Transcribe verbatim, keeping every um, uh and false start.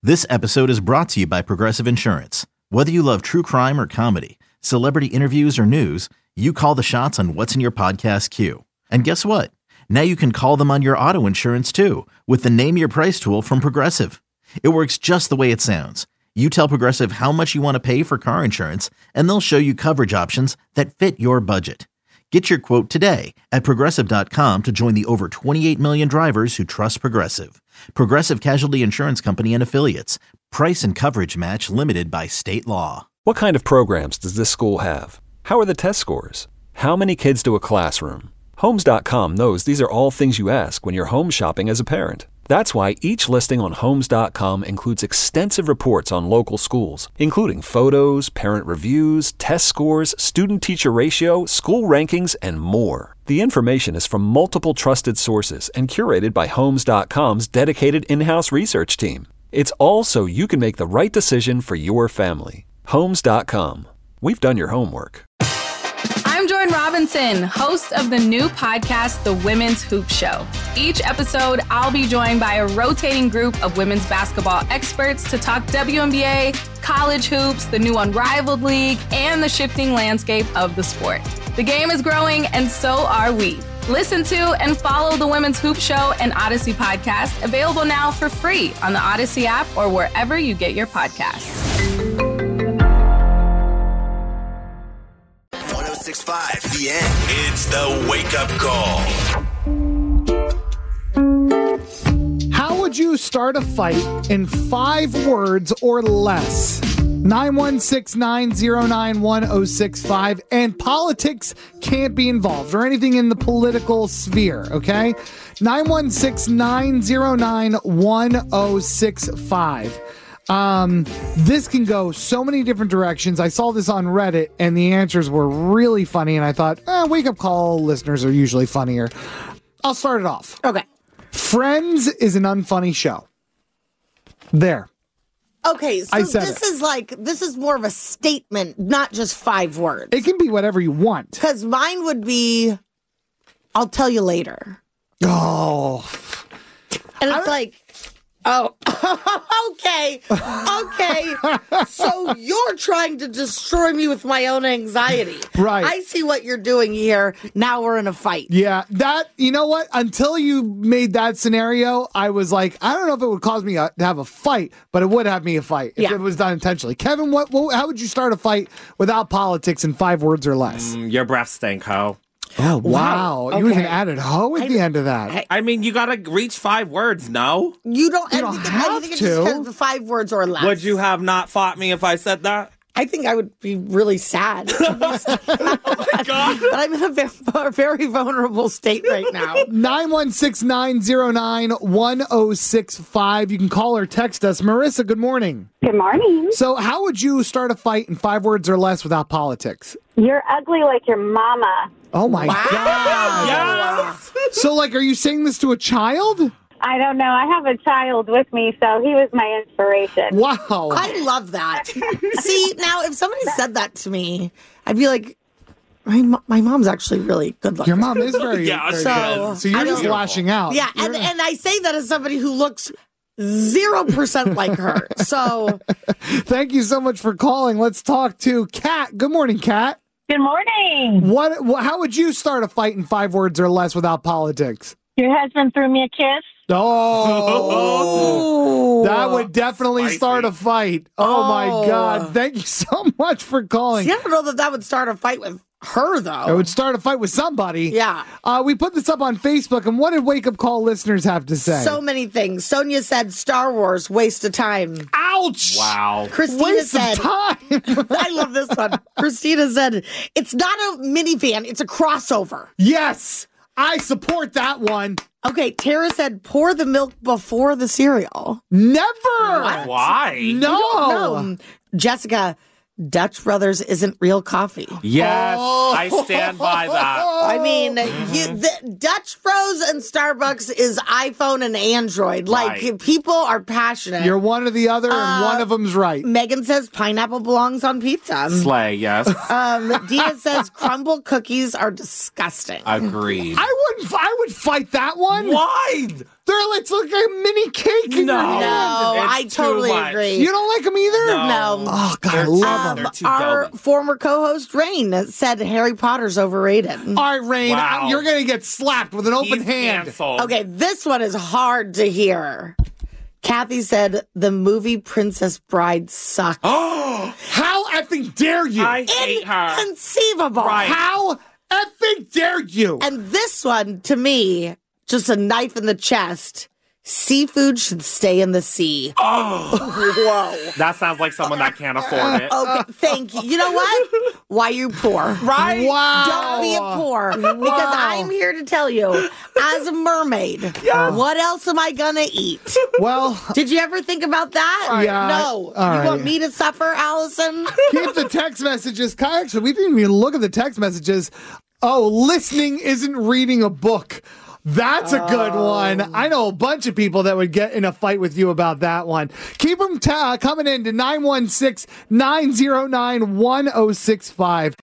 This episode is brought to you by Progressive Insurance. Whether you love true crime or comedy, celebrity interviews or news, you call the shots on what's in your podcast queue. And guess what? Now you can call them on your auto insurance too with the Name Your Price tool from Progressive. It works just the way it sounds. You tell Progressive how much you want to pay for car insurance, and they'll show you coverage options that fit your budget. Get your quote today at Progressive dot com to join the over twenty-eight million drivers who trust Progressive. Progressive Casualty Insurance Company and Affiliates. Price and coverage match limited by state law. What kind of programs does this school have? How are the test scores? How many kids to a classroom? Homes dot com knows these are all things you ask when you're home shopping as a parent. That's why each listing on Homes dot com includes extensive reports on local schools, including photos, parent reviews, test scores, student-teacher ratio, school rankings, and more. The information is from multiple trusted sources and curated by Homes dot com's dedicated in-house research team. It's all so you can make the right decision for your family. Homes dot com. We've done your homework. I'm Jordan Robinson, host of the new podcast, The Women's Hoop Show. Each episode, I'll be joined by a rotating group of women's basketball experts to talk W N B A, college hoops, the new Unrivaled League, and the shifting landscape of the sport. The game is growing, and so are we. Listen to and follow The Women's Hoop Show and Odyssey podcast, available now for free on the Odyssey app or wherever you get your podcasts. one oh six point five The End. It's the wake-up call. How would you start a fight in five words or less? nine one six, nine oh nine, one oh six five. And politics can't be involved or anything in the political sphere, okay? nine one six, nine oh nine, one oh six five. Um, this can go so many different directions. I saw this on Reddit and the answers were really funny, and I thought, eh, wake up call listeners are usually funnier. I'll start it off. Okay. Friends is an unfunny show. There. Okay, so I said this it. is like, this is more of a statement, not just five words. It can be whatever you want. Because mine would be, I'll tell you later. Oh. And it's like, oh, okay, okay. So you're trying to destroy me with my own anxiety. Right. I see what you're doing here. Now we're in a fight. Yeah, that, you know what? Until you made that scenario, I was like, I don't know if it would cause me a, to have a fight, but it would have me a fight if Yeah. it was done intentionally. Kevin, what, what? How would you start a fight without politics in five words or less? Mm, your breath stink, ho. Oh, wow. Wow. You even Okay. added ho at I- the end of that. I- I mean, you gotta reach five words, no? You don't, You I don't think, have I think it's to. just kind of the five words or less. Would you have not fought me if I said that? I think I would be really sad. oh my God. But I'm in a very, a very vulnerable state right now. nine one six, nine oh nine, one oh six five. You can call or text us. Marissa, good morning. Good morning. So how would you start a fight in five words or less without politics? You're ugly like your mama. Oh, my Wow. God. Yes! So, like, are you saying this to a child? I don't know. I have a child with me, so he was my inspiration. Wow. I love that. See, now, if somebody said that to me, I'd be like, my, mo- my mom's actually really good looking. Your mom is very, Yeah, very so- good. So you're I just don't- lashing out. Yeah, and, You're- and I say that as somebody who looks zero percent like her. So, Thank you so much for calling. Let's talk to Kat. Good morning, Kat. Good morning. What, wh- how would you start a fight in five words or less without politics? Your husband threw me a kiss. Oh, that would definitely Spicy. start a fight. Oh, my Oh. God. Thank you so much for calling. see, I don't know that that would start a fight with her, though. It would start a fight with somebody. Yeah. Uh, we put this up on Facebook, and what did Wake Up Call listeners have to say? So many things. Sonia said Star Wars, waste of time. Ouch! Wow. Christina Waste said, of time. I love this one. Christina said, it's not a minivan, it's a crossover. Yes, I support that one. Okay, Tara said, pour the milk before the cereal. Never. Why? No. No. Jessica, Dutch Brothers isn't real coffee. Yes, Oh. I stand by that. I mean, you, the Dutch Bros and Starbucks is iPhone and Android. Like, Right. people are passionate. You're one or the other, and Uh, one of them's right. Megan says pineapple belongs on pizza. Slay, yes. Um, Dina says crumble cookies are disgusting. Agreed. I wouldn't. I would fight that one. Why? They're it's like a mini cake in No. your hand. No, It's I too totally much. agree. You don't like them either? No. Oh, God, I They're love too- them. they're too Our velvet. former co-host Rain said Harry Potter's overrated. All right, Rain, Wow. you're going to get slapped with an open He's hand. canceled. Okay, this one is hard to hear. Kathy said the movie Princess Bride sucked. How effing dare you? I hate her. Inconceivable. Right. How effing dare you? And this one, to me, just a knife in the chest. Seafood should stay in the sea. Whoa. That sounds like someone that can't afford it. Okay, thank you. You know what? Why you poor? Right? Wow. Don't be a poor. Because I'm here to tell you, as a mermaid, what else am I going to eat? Well, Did you ever think about that? Yeah, No. all you right. want me to suffer, Allison? keep the text messages. Actually, we didn't even look at the text messages. Oh, listening isn't reading a book. That's a good one. I know a bunch of people that would get in a fight with you about that one. Keep them ta- coming in to nine one six, nine zero nine, one zero six five.